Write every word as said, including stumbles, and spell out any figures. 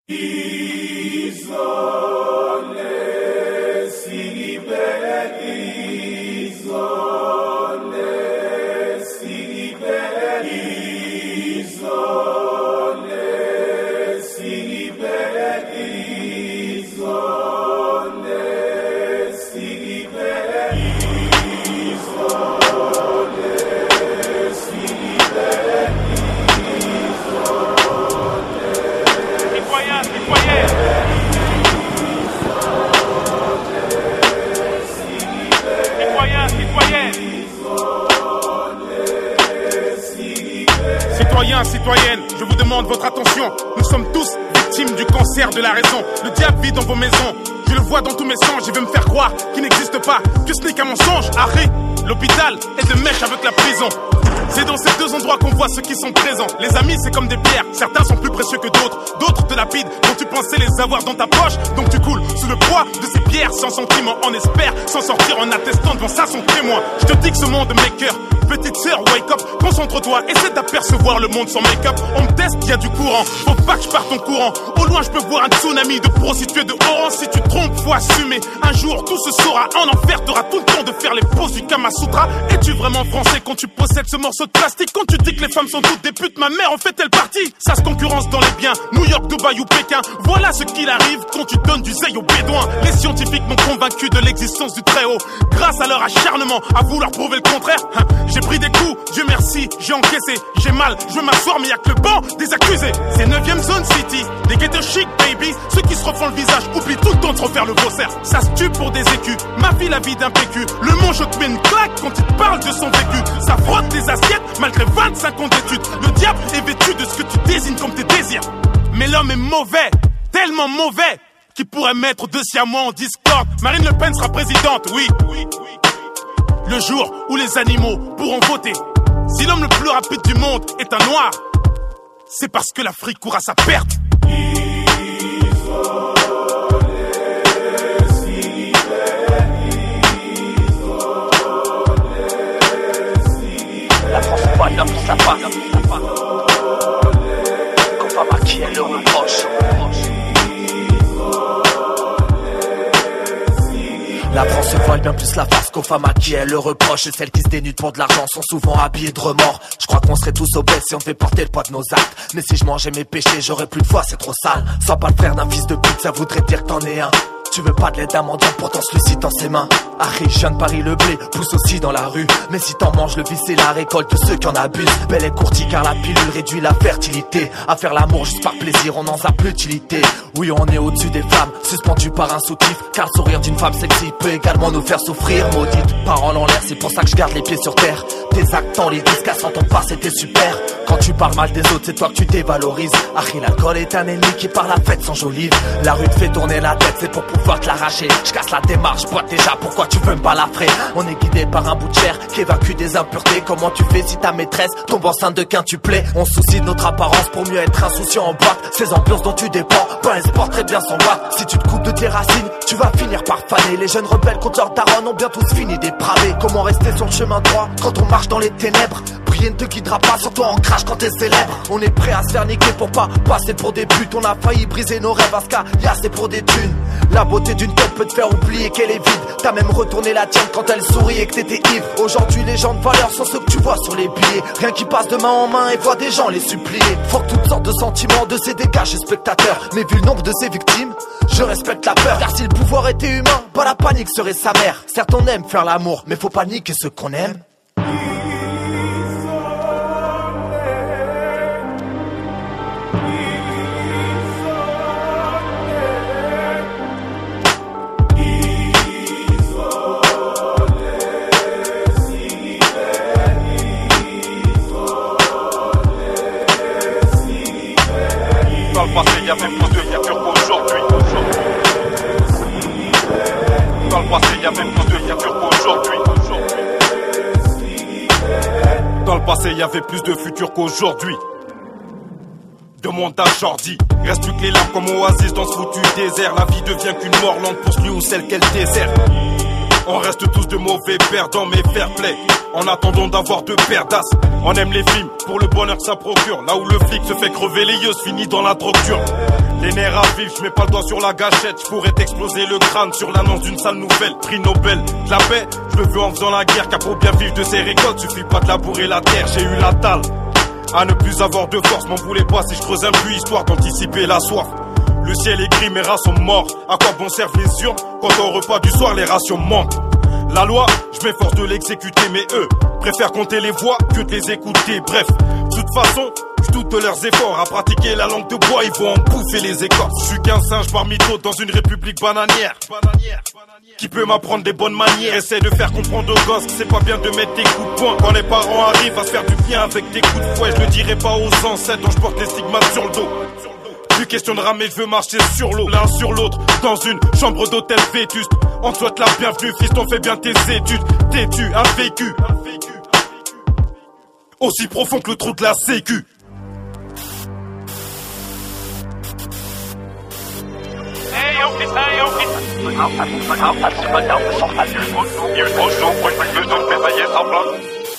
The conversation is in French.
Citoyens, citoyennes, je vous demande votre attention. Nous sommes tous victimes du cancer de la raison. Le diable vit dans vos maisons. Je le vois dans tous mes songes. Il veut me faire croire qu'il n'existe pas, que ce n'est qu'un mensonge. Harry, l'hôpital est de mèche avec la prison. C'est dans ces deux endroits qu'on voit ceux qui sont présents. Les amis, c'est comme des pierres. Certains sont plus précieux que d'autres. D'autres te lapident quand tu pensais les avoir dans ta poche. Donc tu coules sous le poids de ces pierres sans sentiment. On espère s'en sortir en attestant devant ça son témoin. Je te dis que ce monde maker, petite sœur, wake up, concentre-toi, essaie d'apercevoir le monde sans make-up. On me teste, y a du courant, faut pas que je parte en courant. Au loin, je peux voir un tsunami de prostituées de orange. Si tu te trompes, faut assumer. Un jour, tout se saura. En enfer, t'auras tout le temps de faire les poses du Kama Sutra. Es-tu vraiment français quand tu possèdes ce morceau de plastique? Quand tu dis que les femmes sont toutes des putes, ma mère en fait-elle partie? Ça se concurrence dans les biens, New York, Dubaï ou Pékin. Voilà ce qu'il arrive quand tu donnes du zèle aux bédouins. Les scientifiques m'ont convaincu de l'existence du Très-Haut. Grâce à leur acharnement à vouloir prouver le contraire, hein, j'ai pris des coups, Dieu merci, j'ai encaissé. J'ai mal, je veux m'asseoir mais y'a que le banc des accusés. C'est neuvième zone city, des ghetto chic baby. Ceux qui se refont le visage oublient tout le temps de refaire le faussaire. Ça se tue pour des écus, ma vie la vie d'un P Q. Le manche te met une claque quand il te parle de son vécu. Ça frotte les assiettes malgré vingt-cinq ans d'études. Le diable est vêtu de ce que tu désignes comme tes désirs. Mais l'homme est mauvais, tellement mauvais qu'il pourrait mettre deux siamois en discorde. Marine Le Pen sera présidente, oui, oui, oui. Le jour où les animaux pourront voter. Si l'homme le plus rapide du monde est un noir, c'est parce que l'Afrique court à sa perte. La France est pas là pour sa part. Confama qui est le reproche. La France se voile bien plus la face qu'aux femmes à qui elle le reproche. Et celles qui se dénudent pour de l'argent sont souvent habillées de remords. Je crois qu'on serait tous obèses si on devait porter le poids de nos actes. Mais si je mangeais mes péchés, j'aurais plus de foi, c'est trop sale. Sois pas le frère d'un fils de pute, ça voudrait dire que t'en es un. Tu veux pas de l'aide d'un mendiant, pourtant celui-ci dans ses mains. Harry, je viens de Paris, le blé pousse aussi dans la rue. Mais si t'en manges, le vice c'est la récolte de ceux qui en abusent. Belle et courtie car la pilule réduit la fertilité. À faire l'amour juste par plaisir, on n'en a plus d'utilité. Oui, on est au-dessus des femmes, suspendu par un soutif. Car le sourire d'une femme sexy peut également nous faire souffrir. Maudite, parole en l'air, c'est pour ça que je garde les pieds sur terre. Tes actes en les disques, cassant ton passé, t'es super. Quand tu parles mal des autres, c'est toi que tu dévalorises. Harry, l'alcool est un ennemi qui par la fête sans jolive. La rue te fait tourner la tête, c'est pour pouvoir te l'arracher. Je casse la démarche, bois déjà, pourquoi tu veux me balafrer? On est guidé par un bout de chair qui évacue des impuretés. Comment tu fais si ta maîtresse tombe enceinte de quintuplé? On se soucie de notre apparence pour mieux être insouciant en boîte. Ces ambiances dont tu dépends, pas un sport très bien sans boîte. Si tu te coupes de tes racines, tu vas finir par faner. Les jeunes rebelles contre leur daronne ont bien tous fini dépravés. Comment rester sur le chemin droit quand on marche dans les ténèbres? Prier ne te guidera pas, surtout en crash quand t'es célèbre. On est prêt à se faire niquer pour pas passer pour des putes. On a failli briser nos rêves à ce cas, y'a c'est pour des thunes. La beauté d'une tête peut te faire oublier qu'elle est vide. T'as même retourné la tienne quand elle sourit et que t'étais ivre. Aujourd'hui les gens de valeur sont ceux que tu vois sur les billets. Rien qui passe de main en main et voit des gens les supplier. Faut que toutes sortes de sentiments de ces dégâts chez spectateurs. Mais vu le nombre de ces victimes, je respecte la peur. Car si le pouvoir était humain, pas la panique serait sa mère. Certes on aime faire l'amour, mais faut pas niquer ceux qu'on aime. Dans le passé, il y avait plus de figures qu'aujourd'hui. Dans le passé, il y avait plus de figures qu'aujourd'hui. Dans le passé, il y avait plus de futurs qu'aujourd'hui. Demande à Jordi, reste plus que les larmes comme oasis dans ce foutu désert. La vie devient qu'une mort lente pour celui ou celle qu'elle désert. On reste tous de mauvais perdants mais fair play. En attendant d'avoir deux paires d'as. On aime les films pour le bonheur que ça procure. Là où le flic se fait crever les yeux, se finit dans la drogue dure. Les nerfs à vivre, je mets pas le doigt sur la gâchette. Je pourrais t'exploser le crâne sur l'annonce d'une sale nouvelle. Prix Nobel, de la paix, je le veux en faisant la guerre. Car pour bien vivre de ses récoltes, suffit pas de labourer la terre. J'ai eu la dalle à ne plus avoir de force. M'en voulez pas si je creuse un puits, histoire d'anticiper la soif. Le ciel est gris, mes rats sont morts. À quoi bon servent les urnes quand au repas du soir les rations manquent? La loi, je m'efforce de l'exécuter, mais eux préfèrent compter les voix que de les écouter. Bref, de toute façon, je doute de leurs efforts. À pratiquer la langue de bois, ils vont en bouffer les écorces. Je suis qu'un singe parmi d'autres dans une république bananière. Qui peut m'apprendre des bonnes manières? Essaie de faire comprendre aux gosses que c'est pas bien de mettre des coups de poing quand les parents arrivent à se faire du bien avec des coups de fouet. Je le dirai pas aux ancêtres dont je porte les stigmates sur le dos. Plus question de ramer, je veux marcher sur l'eau. L'un sur l'autre, dans une chambre d'hôtel vétuste. On te souhaite la bienvenue, fils, on fait bien tes études. Têtu, un vécu aussi profond que le trou de la sécu. Il faut nous, il faut nous, mais ça y est, ça